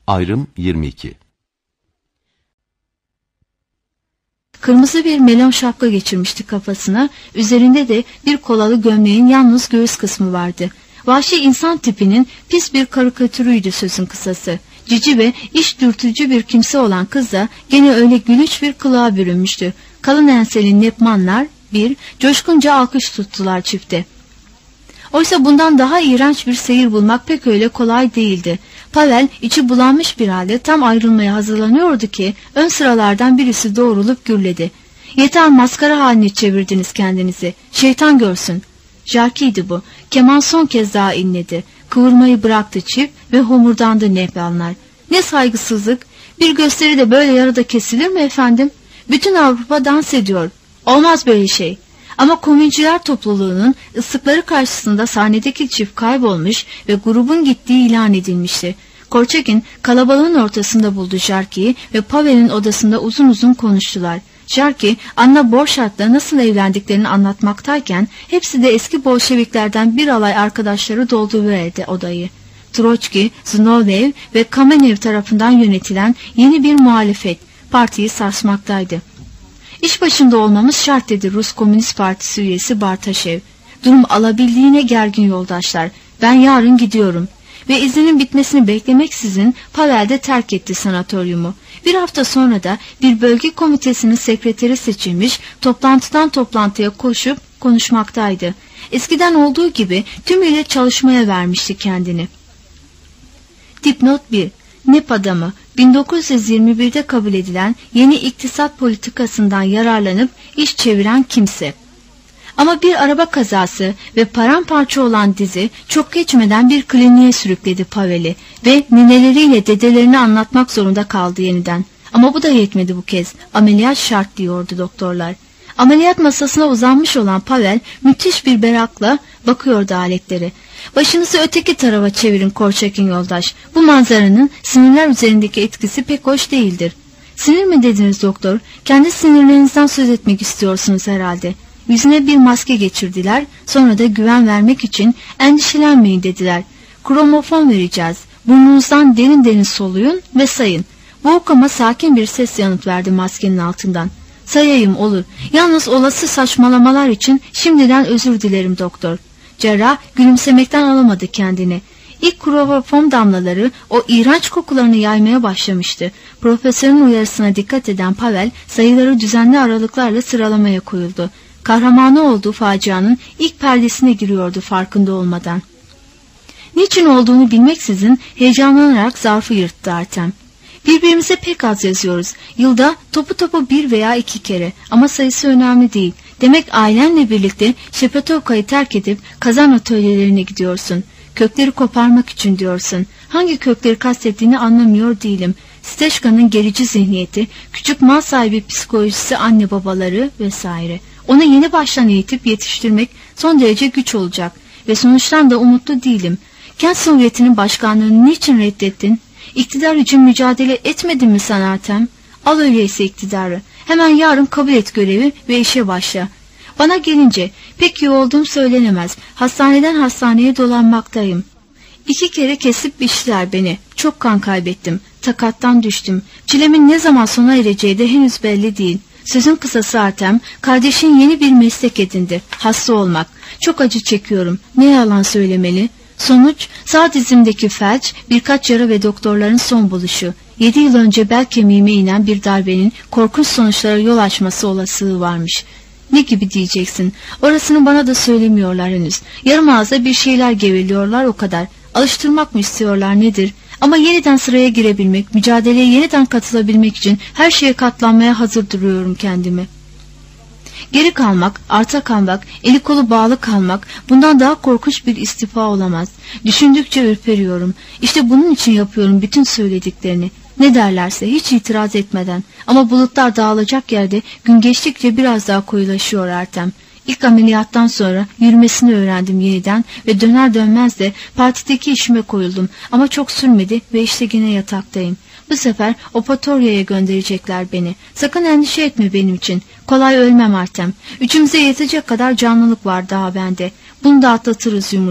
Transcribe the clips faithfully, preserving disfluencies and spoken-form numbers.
Ayrım yirmi iki. Kırmızı bir melon şapka geçirmişti kafasına, üzerinde de bir kolalı gömleğin yalnız göğüs kısmı vardı. Vahşi insan tipinin pis bir karikatürüydü sözün kısası. Cici ve iş dürtücü bir kimse olan kız da gene öyle gülünç bir kılığa bürünmüştü. Kalın enseli nepmanlar bir coşkunca alkış tuttular çifte. Oysa bundan daha iğrenç bir seyir bulmak pek öyle kolay değildi. Pavel içi bulanmış bir halde tam ayrılmaya hazırlanıyordu ki ön sıralardan birisi doğrulup gürledi. "Yeter, maskara haline çevirdiniz kendinizi. Şeytan görsün." Jarkiydi bu. Keman son kez daha inledi. Kıvırmayı bıraktı çift ve homurdandı nepmanlar. "Ne saygısızlık! Bir gösteri de böyle yarıda kesilir mi efendim? Bütün Avrupa dans ediyor. Olmaz böyle şey." Ama komünciler topluluğunun ıslıkları karşısında sahnedeki çift kaybolmuş ve grubun gittiği ilan edilmişti. Korçakin kalabalığın ortasında buldu Jarki'yi ve Pavel'in odasında uzun uzun konuştular. Jarki, Anna Borchart'la nasıl evlendiklerini anlatmaktayken hepsi de eski Bolşeviklerden bir alay arkadaşları dolduruverdi odayı. Troçki, Znoblev ve Kamenev tarafından yönetilen yeni bir muhalefet partiyi sarsmaktaydı. "İş başında olmamız şart," dedi Rus Komünist Partisi üyesi Bartaşev. "Durum alabildiğine gergin yoldaşlar. Ben yarın gidiyorum." Ve izninin bitmesini beklemeksizin Pavel de terk etti sanatoryumu. Bir hafta sonra da bir bölge komitesinin sekreteri seçilmiş, toplantıdan toplantıya koşup konuşmaktaydı. Eskiden olduğu gibi tümüyle çalışmaya vermişti kendini. Dipnot bir. Nep adamı, bin dokuz yüz yirmi birde kabul edilen yeni iktisat politikasından yararlanıp iş çeviren kimse. Ama bir araba kazası ve paramparça olan dizi çok geçmeden bir kliniğe sürükledi Pavel'i ve nineleriyle dedelerini anlatmak zorunda kaldı yeniden. Ama bu da yetmedi bu kez. Ameliyat şart diyordu doktorlar. Ameliyat masasına uzanmış olan Pavel müthiş bir merakla bakıyordu aletlere. "Başınızı öteki tarafa çevirin Korçakin yoldaş. Bu manzaranın sinirler üzerindeki etkisi pek hoş değildir." "Sinir mi dediniz doktor? Kendi sinirlerinizden söz etmek istiyorsunuz herhalde." Yüzüne bir maske geçirdiler, sonra da güven vermek için "Endişelenmeyin," dediler. "Kromofon vereceğiz. Burnunuzdan derin derin soluyun ve sayın." Boğuk ama sakin bir ses yanıt verdi maskenin altından. "Sayayım olur. Yalnız olası saçmalamalar için şimdiden özür dilerim doktor." Cerrah gülümsemekten alamadı kendini. İlk kloroform damlaları o iğrenç kokularını yaymaya başlamıştı. Profesörün uyarısına dikkat eden Pavel sayıları düzenli aralıklarla sıralamaya koyuldu. Kahramanı olduğu facianın ilk perdesine giriyordu farkında olmadan. Niçin olduğunu bilmeksizin heyecanlanarak zarfı yırttı Artem. "Birbirimize pek az yazıyoruz. Yılda topu topu bir veya iki kere, ama sayısı önemli değil. Demek ailenle birlikte Şepetovka'yı terk edip kazan atölyelerine gidiyorsun. Kökleri koparmak için diyorsun. Hangi kökleri kastettiğini anlamıyor değilim. Steşka'nın gerici zihniyeti, küçük mal sahibi psikolojisi, anne babaları vesaire. Onu yeni baştan eğitip yetiştirmek son derece güç olacak ve sonuçtan da umutlu değilim. Kent Sovyeti'nin başkanlığını niçin reddettin? İktidar için mücadele etmedin mi sen Artem? Al öyleyse iktidarı. Hemen yarın kabul et görevi ve işe başla. Bana gelince pek iyi olduğum söylenemez. Hastaneden hastaneye dolanmaktayım. İki kere kesip biçtiler beni. Çok kan kaybettim. Takattan düştüm. Çilemin ne zaman sona ereceği de henüz belli değil. Sözün kısası Artem, kardeşin yeni bir meslek edindi. Hasta olmak. Çok acı çekiyorum. Ne yalan söylemeli? Sonuç, sağ dizimdeki felç, birkaç yara ve doktorların son buluşu. Yedi yıl önce bel kemiğime inen bir darbenin korkunç sonuçlara yol açması olasılığı varmış. Ne gibi diyeceksin? Orasını bana da söylemiyorlar henüz. Yarım ağızda bir şeyler geveliyorlar, o kadar. Alıştırmak mı istiyorlar nedir? Ama yeniden sıraya girebilmek, mücadeleye yeniden katılabilmek için her şeye katlanmaya hazır duruyorum kendimi. Geri kalmak, arta kalmak, eli kolu bağlı kalmak, bundan daha korkunç bir istifa olamaz. Düşündükçe ürperiyorum. İşte bunun için yapıyorum bütün söylediklerini. Ne derlerse hiç itiraz etmeden. Ama bulutlar dağılacak yerde gün geçtikçe biraz daha koyulaşıyor Artem. İlk ameliyattan sonra yürümesini öğrendim yeniden ve döner dönmez de partideki işime koyuldum. Ama çok sürmedi ve işte gene yataktayım. Bu sefer Opatorya'ya gönderecekler beni. Sakın endişe etme benim için. Kolay ölmem Artem. Üçümüze yetecek kadar canlılık var daha bende. Bunu da atlatırız yumurcak.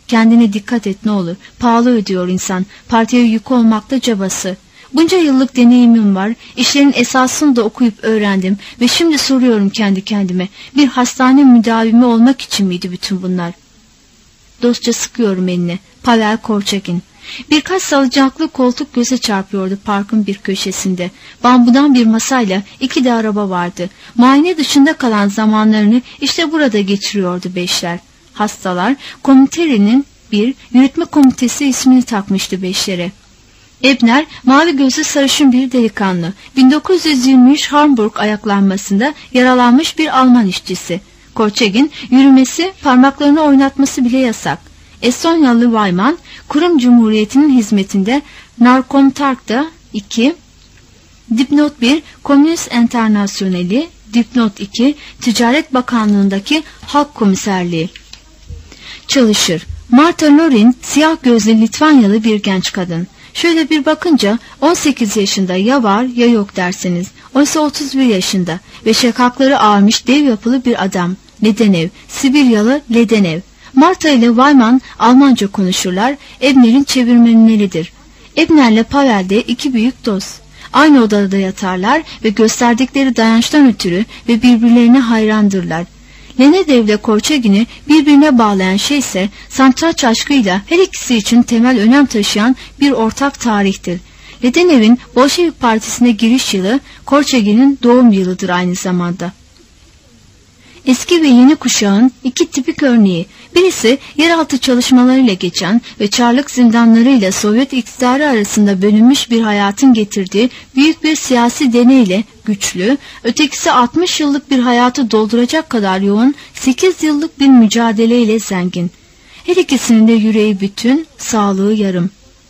Kendine dikkat et ne olur. Pahalı ödüyor insan. Partiye yük olmakta cabası. Bunca yıllık deneyimim var. İşlerin esasını da okuyup öğrendim. Ve şimdi soruyorum kendi kendime. Bir hastane müdavimi olmak için miydi bütün bunlar? Dostça sıkıyorum elini. Pavel Korçagin. Birkaç salıncaklı koltuk göze çarpıyordu parkın bir köşesinde. Bambudan bir masayla iki de araba vardı. Muayene dışında kalan zamanlarını işte burada geçiriyordu beşler. Hastalar, komitenin bir yürütme komitesi ismini takmıştı beşlere. Ebner, mavi gözlü sarışın bir delikanlı. bin dokuz yüz yirmi üç Hamburg ayaklanmasında yaralanmış bir Alman işçisi. Korçagin, yürümesi, parmaklarını oynatması bile yasak. Estonyalı Weiman, kurum cumhuriyetinin hizmetinde Narkomtark'ta iki, Dipnot bir, Komünist Enternasyoneli, Dipnot iki, Ticaret Bakanlığındaki Halk Komiserliği çalışır. Marta Lorin, siyah gözlü Litvanyalı bir genç kadın. Şöyle bir bakınca on sekiz yaşında ya var ya yok dersiniz. Oysa otuz bir yaşında ve şakakları ağarmış dev yapılı bir adam. Ledenev, Sibiryalı Ledenev. Marta ile Weiman Almanca konuşurlar, Ebner'in çevirmenleridir. Ebner'le Pavel de iki büyük dost. Aynı odada yatarlar ve gösterdikleri dayançtan ötürü ve birbirlerine hayrandırlar. Ledenev ile Korçagin'i birbirine bağlayan şey ise satranç aşkıyla her ikisi için temel önem taşıyan bir ortak tarihtir. Ledenev'in Bolşevik Partisi'ne giriş yılı, Korçagin'in doğum yılıdır aynı zamanda. Eski ve yeni kuşağın iki tipik örneği. Birisi yeraltı çalışmalarıyla geçen ve Çarlık zindanlarıyla Sovyet iktidarı arasında bölünmüş bir hayatın getirdiği büyük bir siyasi deneyle güçlü, ötekisi altmış yıllık bir hayatı dolduracak kadar yoğun sekiz yıllık bir mücadeleyle zengin. Her ikisinin de yüreği bütün, sağlığı yarım.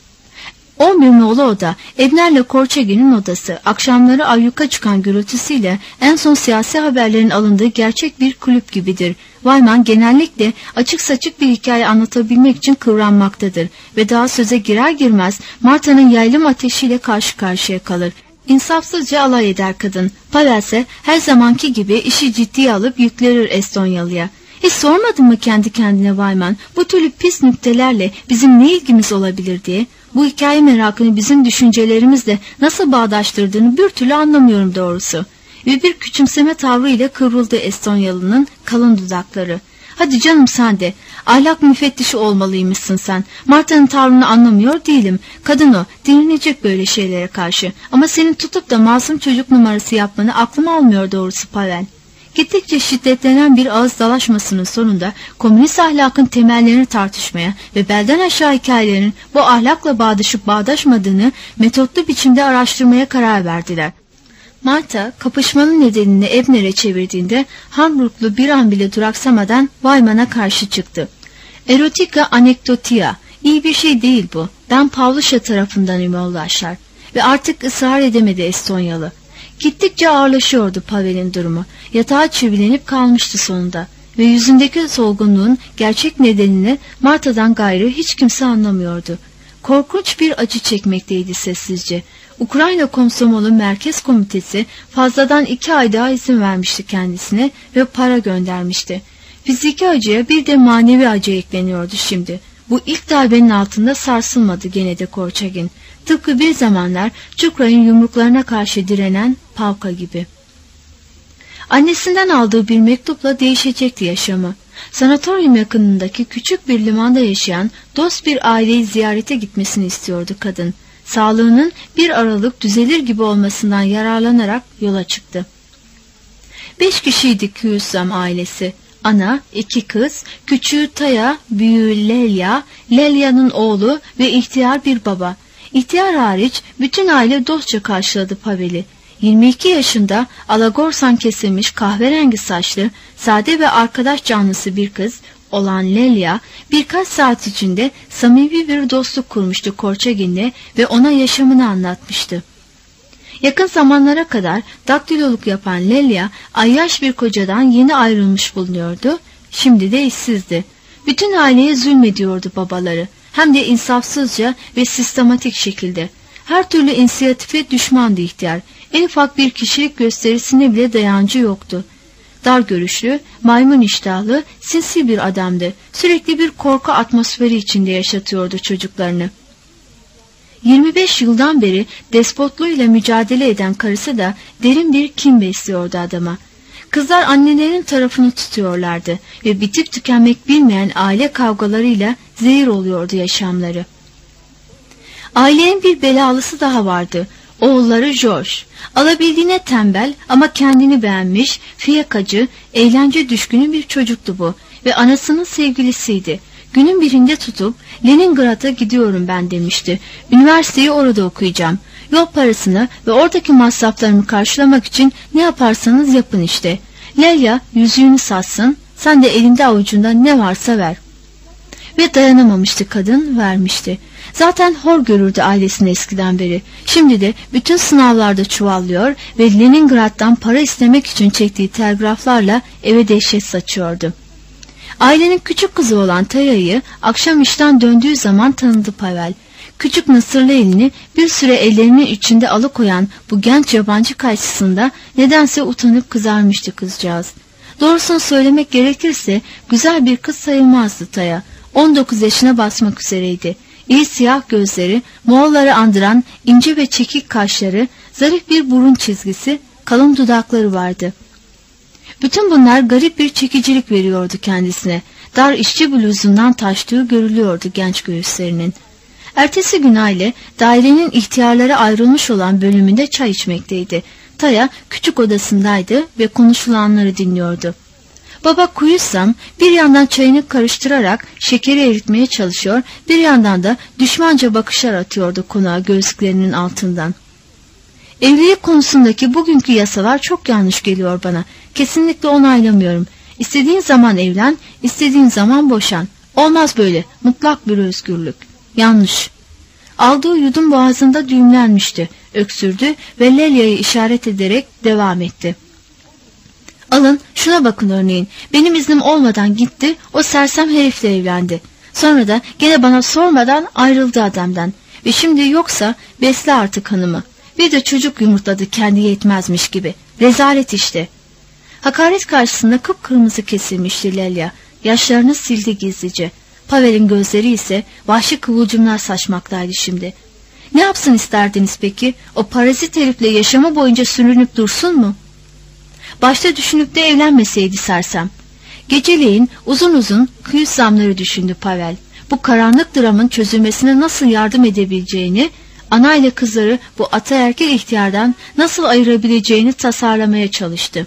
On bir nolu oda, Ebner'le Korçagin'in odası, akşamları ayyuka çıkan gürültüsüyle en son siyasi haberlerin alındığı gerçek bir kulüp gibidir. Weiman genellikle açık saçık bir hikaye anlatabilmek için kıvranmaktadır ve daha söze girer girmez Marta'nın yaylım ateşiyle karşı karşıya kalır. İnsafsızca alay eder kadın. Pavel ise her zamanki gibi işi ciddiye alıp yüklerir Estonyalı'ya. Hiç sormadın mı kendi kendine Weiman, bu türlü pis nüktelerle bizim ne ilgimiz olabilir diye? Bu hikaye merakını bizim düşüncelerimizle nasıl bağdaştırdığını bir türlü anlamıyorum doğrusu. Ve bir küçümseme tavrı ile kıvrıldı Estonyalı'nın kalın dudakları. Hadi canım sen de, ahlak müfettişi olmalıymışsın sen. Marta'nın tavrını anlamıyor değilim. Kadın o, dinlenecek böyle şeylere karşı. Ama senin tutup da masum çocuk numarası yapmanı aklım almıyor doğrusu Pavel. Gittikçe şiddetlenen bir ağız dalaşmasının sonunda komünist ahlakın temellerini tartışmaya ve belden aşağı hikayelerin bu ahlakla bağdaşıp bağdaşmadığını metotlu biçimde araştırmaya karar verdiler. Marta kapışmanın nedenini Ebner'e çevirdiğinde Hamburglu bir an bile duraksamadan Weiman'a karşı çıktı. Erotika anekdotia, iyi bir şey değil bu. Ben Pavlusha tarafındanım yoldaşlar. Ve artık ısrar edemedi Estonyalı. Gittikçe ağırlaşıyordu Pavel'in durumu. Yatağa çivilenip kalmıştı sonunda. Ve yüzündeki solgunluğun gerçek nedenini Marta'dan gayrı hiç kimse anlamıyordu. Korkunç bir acı çekmekteydi sessizce. Ukrayna Komsomolu Merkez Komitesi fazladan iki ay daha izin vermişti kendisine ve para göndermişti. Fiziki acıya bir de manevi acı ekleniyordu şimdi. Bu ilk darbenin altında sarsılmadı gene de Korçagin. Tıpkı bir zamanlar Çukray'ın yumruklarına karşı direnen Pavka gibi. Annesinden aldığı bir mektupla değişecekti yaşamı. Sanatoryum yakınındaki küçük bir limanda yaşayan dost bir aileyi ziyarete gitmesini istiyordu kadın. Sağlığının bir aralık düzelir gibi olmasından yararlanarak yola çıktı. Beş kişiydi Kuyusam ailesi. Ana, iki kız, küçüğü Taya, büyüğü Lelya, Lelya'nın oğlu ve ihtiyar bir baba. İhtiyar hariç bütün aile dostça karşıladı Pavel'i. yirmi iki yaşında alagorsan kesilmiş kahverengi saçlı, sade ve arkadaş canlısı bir kız olan Lelya birkaç saat içinde samimi bir dostluk kurmuştu Korçagin'le ve ona yaşamını anlatmıştı. Yakın zamanlara kadar daktiloluk yapan Lelya ayyaş bir kocadan yeni ayrılmış bulunuyordu, şimdi de işsizdi. Bütün aileye zulmediyordu babaları, hem de insafsızca ve sistematik şekilde. Her türlü inisiyatife düşmandı ihtiyar, en ufak bir kişilik gösterisine bile dayancı yoktu. Dar görüşlü, maymun iştahlı, sinsi bir adamdı. Sürekli bir korku atmosferi içinde yaşatıyordu çocuklarını. yirmi beş yıldan beri despotluğuyla mücadele eden karısı da derin bir kin besliyordu adama. Kızlar annelerin tarafını tutuyorlardı ve bitip tükenmek bilmeyen aile kavgalarıyla zehir oluyordu yaşamları. Ailenin bir belalısı daha vardı. Oğulları George. Alabildiğine tembel ama kendini beğenmiş, fiyakacı, eğlence düşkünü bir çocuktu bu ve anasının sevgilisiydi. Günün birinde tutup Leningrad'a gidiyorum ben demişti. Üniversiteyi orada okuyacağım. Yol parasını ve oradaki masraflarımı karşılamak için ne yaparsanız yapın işte. Leyla yüzüğünü satsın, sen de elinde avucunda ne varsa ver. Ve dayanamamıştı kadın, vermişti. Zaten hor görürdü ailesini eskiden beri. Şimdi de bütün sınavlarda çuvallıyor ve Leningrad'dan para istemek için çektiği telgraflarla eve dehşet saçıyordu. Ailenin küçük kızı olan Taya'yı akşam işten döndüğü zaman tanıdı Pavel. Küçük nasırlı elini bir süre ellerinin içinde alıkoyan bu genç yabancı karşısında nedense utanıp kızarmıştı kızcağız. Doğrusunu söylemek gerekirse güzel bir kız sayılmazdı Taya. on dokuz yaşına basmak üzereydi. İri siyah gözleri, Moğolları andıran ince ve çekik kaşları, zarif bir burun çizgisi, kalın dudakları vardı. Bütün bunlar garip bir çekicilik veriyordu kendisine. Dar işçi bluzundan taştığı görülüyordu genç göğüslerinin. Ertesi gün aile dairenin ihtiyarlara ayrılmış olan bölümünde çay içmekteydi. Taya küçük odasındaydı ve konuşulanları dinliyordu. Baba Kuyusam bir yandan çayını karıştırarak şekeri eritmeye çalışıyor, bir yandan da düşmanca bakışlar atıyordu konağa gözlüklerinin altından. Evlilik konusundaki bugünkü yasalar çok yanlış geliyor bana. Kesinlikle onaylamıyorum. İstediğin zaman evlen, istediğin zaman boşan. Olmaz böyle, mutlak bir özgürlük. Yanlış. Aldığı yudum boğazında düğümlenmişti. Öksürdü ve Lelya'yı işaret ederek devam etti. Alın, şuna bakın örneğin. Benim iznim olmadan gitti, o sersem herifle evlendi. Sonra da gene bana sormadan ayrıldı adamdan. Ve şimdi yoksa besle artık hanımı. Bir de çocuk yumurtladı kendi yetmezmiş gibi. Rezalet işte. Hakaret karşısında kıpkırmızı kesilmişti Lelya. Yaşlarını sildi gizlice. Pavel'in gözleri ise vahşi kıvılcımlar saçmaktaydı şimdi. Ne yapsın isterdiniz peki? O parazit herifle yaşamı boyunca sürünüp dursun mu? Başta düşünüp de evlenmeseydi sersem. Geceleyin uzun uzun kıyı zamları düşündü Pavel. Bu karanlık dramın çözülmesine nasıl yardım edebileceğini, ana ile kızları bu ataerkil ihtiyardan nasıl ayırabileceğini tasarlamaya çalıştı.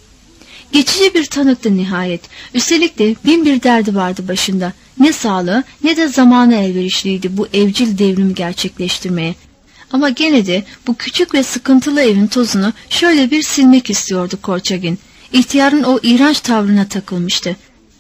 Geçici bir tanıktı nihayet. Üstelik de bin bir derdi vardı başında. Ne sağlığı ne de zamanı elverişliydi bu evcil devrimi gerçekleştirmeye. Ama gene de bu küçük ve sıkıntılı evin tozunu şöyle bir silmek istiyordu Korçagin. İhtiyarın o iğrenç tavrına takılmıştı.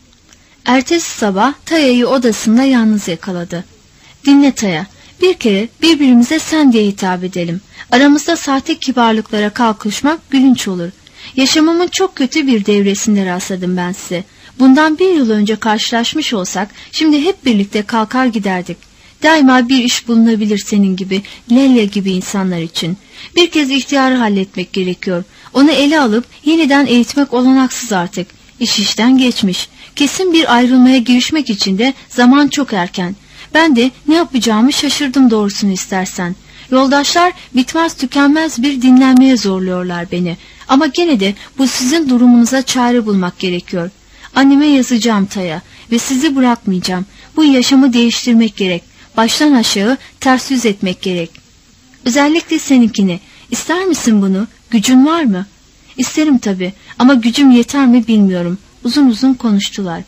Ertesi sabah Taya'yı odasında yalnız yakaladı. Dinle Taya, bir kere birbirimize sen diye hitap edelim. Aramızda sahte kibarlıklara kalkışmak gülünç olur. Yaşamımın çok kötü bir devresinde rastladım ben size. Bundan bir yıl önce karşılaşmış olsak şimdi hep birlikte kalkar giderdik. Daima bir iş bulunabilir senin gibi, Lelya gibi insanlar için. Bir kez ihtiyarı halletmek gerekiyor. Onu ele alıp yeniden eğitmek olanaksız artık. İş işten geçmiş. Kesin bir ayrılmaya girişmek için de zaman çok erken. Ben de ne yapacağımı şaşırdım doğrusunu istersen. Yoldaşlar bitmez tükenmez bir dinlenmeye zorluyorlar beni. Ama gene de bu sizin durumunuza çare bulmak gerekiyor. Anneme yazacağım Taya ve sizi bırakmayacağım. Bu yaşamı değiştirmek gerek. Baştan aşağı ters yüz etmek gerek. Özellikle seninkini. İster misin bunu? Gücün var mı? İsterim tabii ama gücüm yeter mi bilmiyorum. Uzun uzun konuştular.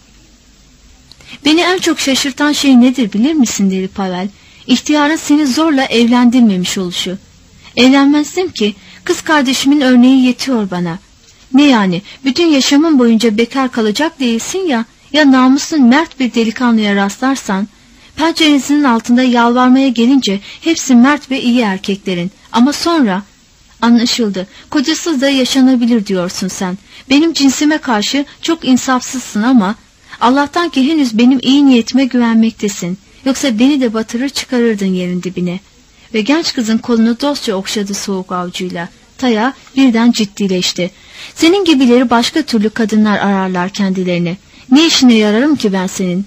Beni en çok şaşırtan şey nedir bilir misin dedi Pavel. İhtiyarın seni zorla evlendirmemiş oluşu. Evlenmezdim ki, kız kardeşimin örneği yetiyor bana. Ne yani, bütün yaşamın boyunca bekar kalacak değilsin ya, ya namuslu mert bir delikanlıya rastlarsan, pencerenizin altında yalvarmaya gelince hepsi mert ve iyi erkeklerin. Ama sonra, anlaşıldı, kocasız da yaşanabilir diyorsun sen. Benim cinsime karşı çok insafsızsın ama, Allah'tan ki henüz benim iyi niyetime güvenmektesin. Yoksa beni de batırır çıkarırdın yerin dibine. Ve genç kızın kolunu dostça okşadı soğuk avucuyla. Taya birden ciddileşti. Senin gibileri başka türlü kadınlar ararlar kendilerine. Ne işine yararım ki ben senin?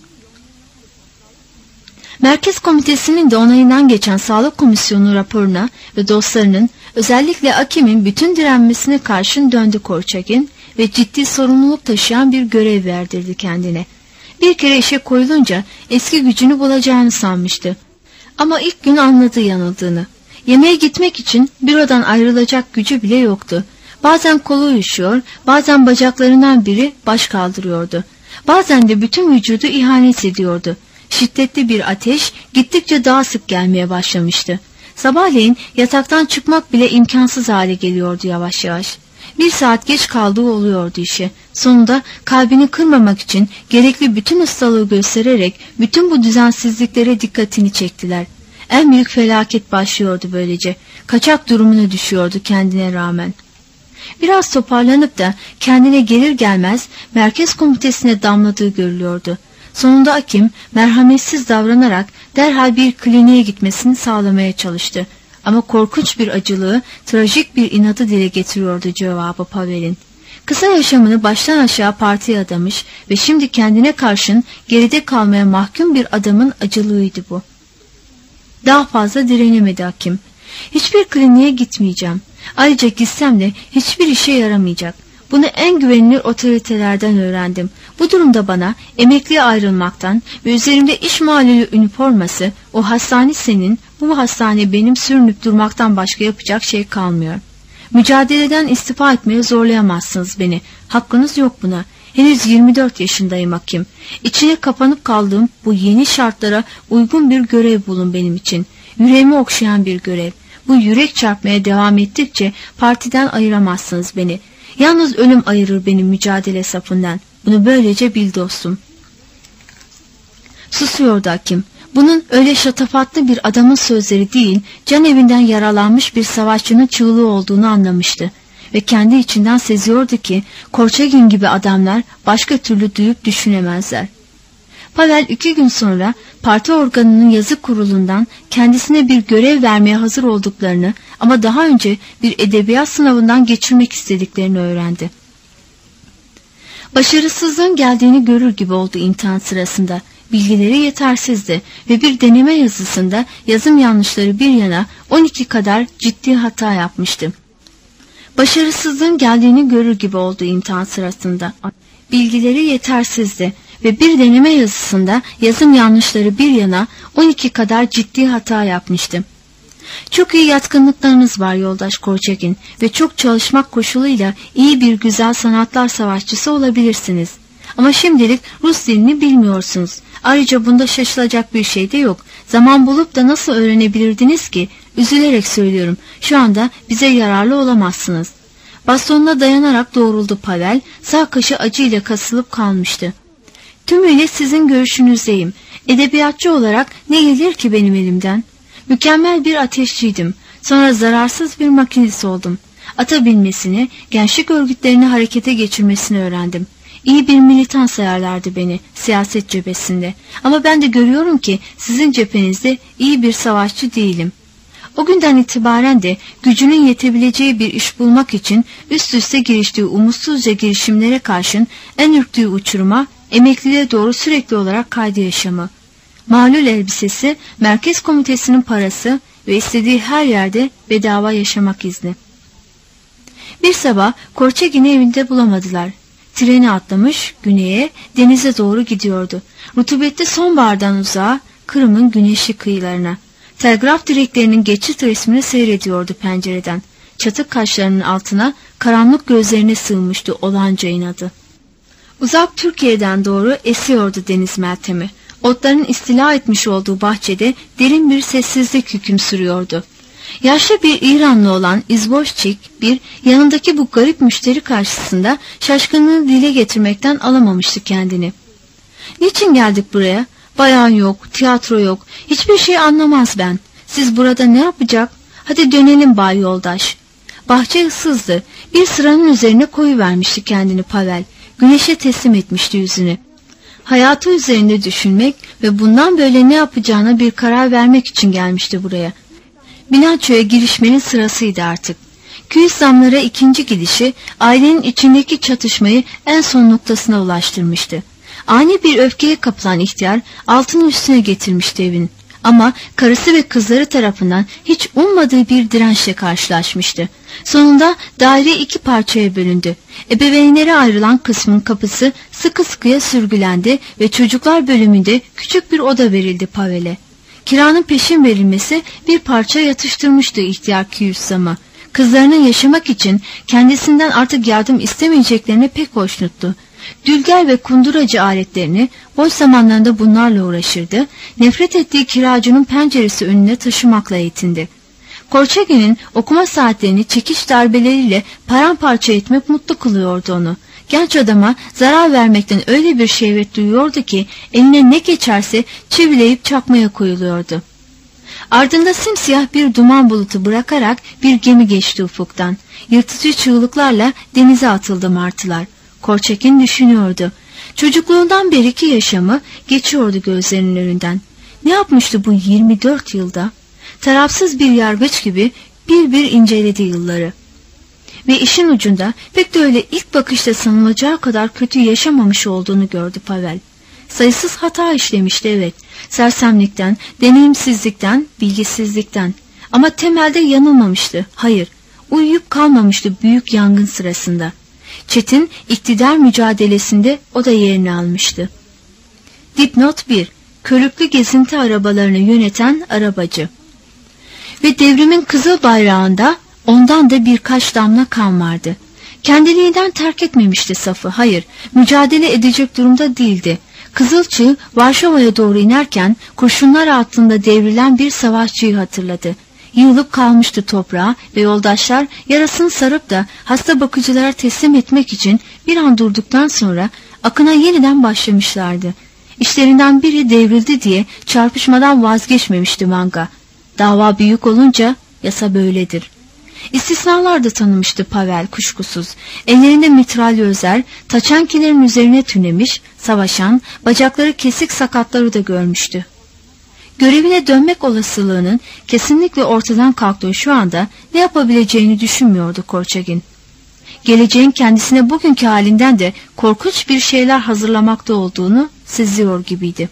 Merkez Komitesi'nin de onayından geçen Sağlık Komisyonu raporuna ve dostlarının, özellikle Akim'in bütün direnmesine karşın döndü Korçagin ve ciddi sorumluluk taşıyan bir görev verdirdi kendine. Bir kere işe koyulunca eski gücünü bulacağını sanmıştı. Ama ilk gün anladı yanıldığını. Yemeğe gitmek için bürodan ayrılacak gücü bile yoktu. Bazen kolu uyuşuyor, bazen bacaklarından biri baş kaldırıyordu. Bazen de bütün vücudu ihanet ediyordu. Şiddetli bir ateş gittikçe daha sık gelmeye başlamıştı. Sabahleyin yataktan çıkmak bile imkansız hale geliyordu yavaş yavaş. Bir saat geç kaldığı oluyordu işe. Sonunda kalbini kırmamak için gerekli bütün ustalığı göstererek bütün bu düzensizliklere dikkatini çektiler. En büyük felaket başlıyordu böylece. Kaçak durumuna düşüyordu kendine rağmen. Biraz toparlanıp da kendine gelir gelmez Merkez Komitesi'ne damladığı görülüyordu. Sonunda Akim merhametsiz davranarak derhal bir kliniğe gitmesini sağlamaya çalıştı. Ama korkunç bir acılığı, trajik bir inadı dile getiriyordu cevabı Pavel'in. Kısa yaşamını baştan aşağı partiye adamış ve şimdi kendine karşın geride kalmaya mahkum bir adamın acılığıydı bu. Daha fazla direnemedi Akim. Hiçbir kliniğe gitmeyeceğim. Ayrıca gitsem de hiçbir işe yaramayacak. Bunu en güvenilir otoritelerden öğrendim. Bu durumda bana emekliye ayrılmaktan ve üzerimde iş malulü üniforması, o hastane senin, bu hastane benim sürünüp durmaktan başka yapacak şey kalmıyor. Mücadeleden istifa etmeye zorlayamazsınız beni. Hakkınız yok buna. Henüz yirmi dört yaşındayım Hakim. İçine kapanıp kaldığım bu yeni şartlara uygun bir görev bulun benim için. Yüreğimi okşayan bir görev. Bu yürek çarpmaya devam ettikçe partiden ayıramazsınız beni. Yalnız ölüm ayırır benim mücadele safından. Bunu böylece bil dostum. Susuyordu Hakim. Bunun öyle şatafatlı bir adamın sözleri değil, can evinden yaralanmış bir savaşçının çığlığı olduğunu anlamıştı. Ve kendi içinden seziyordu ki Korçagin gibi adamlar başka türlü duyup düşünemezler. Pavel iki gün sonra parti organının yazı kurulundan kendisine bir görev vermeye hazır olduklarını ama daha önce bir edebiyat sınavından geçirmek istediklerini öğrendi. Başarısızlığın geldiğini görür gibi oldu imtihan sırasında. Bilgileri yetersizdi ve bir deneme yazısında yazım yanlışları bir yana on iki kadar ciddi hata yapmıştı. Başarısızlığın geldiğini görür gibi oldu imtihan sırasında. Bilgileri yetersizdi ve bir deneme yazısında yazım yanlışları bir yana on iki kadar ciddi hata yapmıştı. Çok iyi yatkınlıklarınız var yoldaş Korçagin ve çok çalışmak koşuluyla iyi bir güzel sanatlar savaşçısı olabilirsiniz. Ama şimdilik Rus dilini bilmiyorsunuz. Ayrıca bunda şaşılacak bir şey de yok. Zaman bulup da nasıl öğrenebilirdiniz ki? Üzülerek söylüyorum. Şu anda bize yararlı olamazsınız. Bastonuna dayanarak doğruldu Pavel. Sağ kaşı acıyla kasılıp kalmıştı. Tümüyle sizin görüşünüzdeyim. Edebiyatçı olarak ne gelir ki benim elimden? Mükemmel bir ateşçiydim. Sonra zararsız bir makinist oldum. Ata binmesini, gençlik örgütlerini harekete geçirmesini öğrendim. İyi bir militan sayarlardı beni siyaset cephesinde. Ama ben de görüyorum ki sizin cephenizde iyi bir savaşçı değilim. O günden itibaren de gücünün yetebileceği bir iş bulmak için üst üste giriştiği umutsuzca girişimlere karşın en ürktüğü uçuruma, emekliliğe doğru sürekli olarak kaydı yaşamı. Malul elbisesi, Merkez Komitesi'nin parası ve istediği her yerde bedava yaşamak izni. Bir sabah Korçagin'i evinde bulamadılar. Treni atlamış, güneye, denize doğru gidiyordu. Rutubetli sonbahardan uzağa, Kırım'ın güneşli kıyılarına. Telgraf direklerinin geçit resmini seyrediyordu pencereden. Çatık kaşlarının altına, karanlık gözlerine sığmıştı olanca inadı. Uzak Türkiye'den doğru esiyordu deniz meltemi. Otların istila etmiş olduğu bahçede derin bir sessizlik hüküm sürüyordu. Yaşlı bir İranlı olan İzboşçik bir yanındaki bu garip müşteri karşısında şaşkınlığını dile getirmekten alamamıştı kendini. Niçin geldik buraya? Bayan yok, tiyatro yok, hiçbir şey anlamaz ben. Siz burada ne yapacak? Hadi dönelim bay yoldaş. Bahçe ıssızdı. Bir sıranın üzerine koyuvermişti kendini Pavel. Güneşe teslim etmişti yüzünü. Hayatı üzerinde düşünmek ve bundan böyle ne yapacağına bir karar vermek için gelmişti buraya. Bilançoya girişmenin sırasıydı artık. Küyüsamlara ikinci gidişi ailenin içindeki çatışmayı en son noktasına ulaştırmıştı. Ani bir öfkeye kapılan ihtiyar altını üstüne getirmişti evin. Ama karısı ve kızları tarafından hiç ummadığı bir dirençle karşılaşmıştı. Sonunda daire iki parçaya bölündü. Ebeveynlere ayrılan kısmın kapısı sıkı sıkıya sürgülendi ve çocuklar bölümünde küçük bir oda verildi Pavel'e. Kiranın peşin verilmesi bir parça yatıştırmıştı ihtiyar Küyüsam'ı. Kızlarının yaşamak için kendisinden artık yardım istemeyeceklerine pek hoşnuttu. Dülger ve kunduracı aletlerini boş zamanlarında bunlarla uğraşırdı, nefret ettiği kiracının penceresi önüne taşımakla yetindi. Korçagin'in okuma saatlerini çekiç darbeleriyle paramparça etmek mutlu kılıyordu onu. Genç adama zarar vermekten öyle bir şehvet duyuyordu ki eline ne geçerse çivileyip çakmaya koyuluyordu. Ardında simsiyah bir duman bulutu bırakarak bir gemi geçti ufuktan. Yırtıcı çığlıklarla denize atıldı martılar. Korçagin düşünüyordu. Çocukluğundan beriki yaşamı geçiyordu gözlerinin önünden. Ne yapmıştı bu yirmi dört yılda? Tarafsız bir yargıç gibi bir bir inceledi yılları. Ve işin ucunda pek de öyle ilk bakışta sanılacağı kadar kötü yaşamamış olduğunu gördü Pavel. Sayısız hata işlemişti, evet. Sersemlikten, deneyimsizlikten, bilgisizlikten. Ama temelde yanılmamıştı. Hayır, uyuyup kalmamıştı büyük yangın sırasında. Çetin iktidar mücadelesinde o da yerini almıştı. Dipnot bir. Körüklü gezinti arabalarını yöneten arabacı. Ve devrimin kızıl bayrağında ondan da birkaç damla kan vardı. Kendiliğinden terk etmemişti safı, hayır, mücadele edecek durumda değildi. Kızılçığ Varşova'ya doğru inerken kurşunlar altında devrilen bir savaşçıyı hatırladı. Yığılıp kalmıştı toprağa ve yoldaşlar yarasını sarıp da hasta bakıcılara teslim etmek için bir an durduktan sonra akına yeniden başlamışlardı. İşlerinden biri devrildi diye çarpışmadan vazgeçmemişti Vanga. Dava büyük olunca yasa böyledir. İstisnalar da tanımıştı Pavel kuşkusuz. Ellerinde mitralyözler, taçankilerin üzerine tünemiş, savaşan, bacakları kesik sakatları da görmüştü. Görevine dönmek olasılığının kesinlikle ortadan kalktığı şu anda ne yapabileceğini düşünmüyordu Korçagin. Geleceğin kendisine bugünkü halinden de korkunç bir şeyler hazırlamakta olduğunu seziyor gibiydi.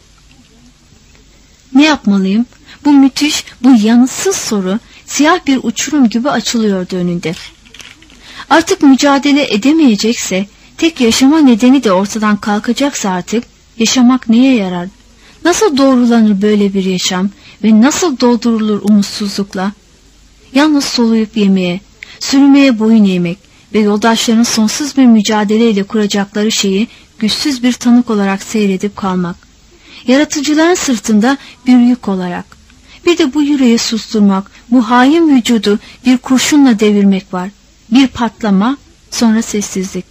Ne yapmalıyım? Bu müthiş, bu yanıtsız soru siyah bir uçurum gibi açılıyordu önünde. Artık mücadele edemeyecekse, tek yaşama nedeni de ortadan kalkacaksa artık yaşamak neye yarar? Nasıl doğrulanır böyle bir yaşam ve nasıl doldurulur umutsuzlukla? Yalnız soluyup yemeye, sürünmeye boyun eğmek ve yoldaşların sonsuz bir mücadeleyle kuracakları şeyi güçsüz bir tanık olarak seyredip kalmak. Yaratıcıların sırtında bir yük olarak. Bir de bu yüreği susturmak, bu hain vücudu bir kurşunla devirmek var. Bir patlama, sonra sessizlik.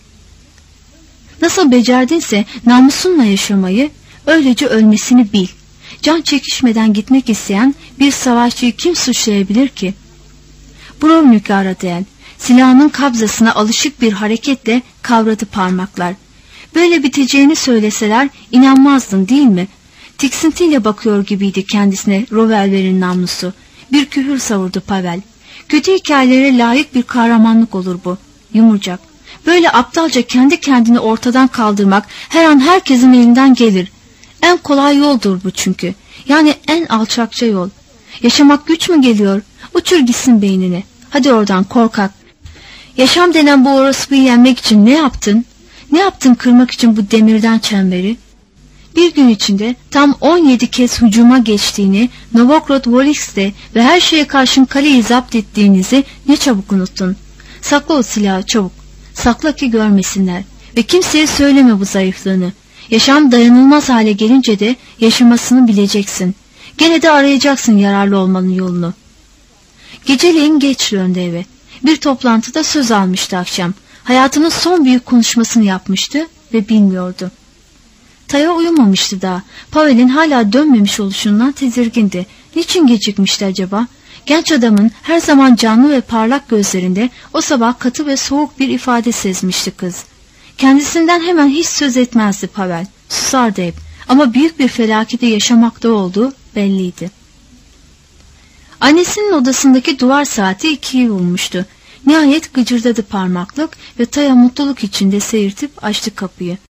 Nasıl becerdinse namusunla yaşamayı, öylece ölmesini bil. Can çekişmeden gitmek isteyen bir savaşçıyı kim suçlayabilir ki? Brovnik'i aradı. Silahının kabzasına alışık bir hareketle kavradı parmaklar. Böyle biteceğini söyleseler inanmazdın değil mi? Tiksintiyle bakıyor gibiydi kendisine revolverin namlusu. Bir kühür savurdu Pavel. Kötü hikayelere layık bir kahramanlık olur bu. Yumurcak. Böyle aptalca kendi kendini ortadan kaldırmak her an herkesin elinden gelir. En kolay yoldur bu çünkü. Yani en alçakça yol. Yaşamak güç mü geliyor? Uçur gitsin beynini. Hadi oradan korkak. Yaşam denen bu orospuyu yenmek için ne yaptın? Ne yaptın kırmak için bu demirden çemberi? Bir gün içinde tam on yedi kez hücuma geçtiğini, Novgorod-Volhysk'te ve her şeye karşın kaleyi zapt ettiğinizi ne çabuk unuttun. Sakla o silahı çabuk. Sakla ki görmesinler. Ve kimseye söyleme bu zayıflığını. Yaşam dayanılmaz hale gelince de yaşamasını bileceksin. Gene de arayacaksın yararlı olmanın yolunu. Geceleyin geç döndü eve. Bir toplantıda söz almıştı akşam. Hayatının son büyük konuşmasını yapmıştı ve bilmiyordu. Taya uyumamıştı daha. Pavel'in hala dönmemiş oluşundan tedirgindi. Niçin gecikmişti acaba? Genç adamın her zaman canlı ve parlak gözlerinde o sabah katı ve soğuk bir ifade sezmişti kız. Kendisinden hemen hiç söz etmezdi Pavel. Susardı hep. Ama büyük bir felaketi yaşamakta olduğu belliydi. Annesinin odasındaki duvar saati ikiyi vurmuştu. Nihayet gıcırdadı parmaklık ve Taya mutluluk içinde seyirtip açtı kapıyı.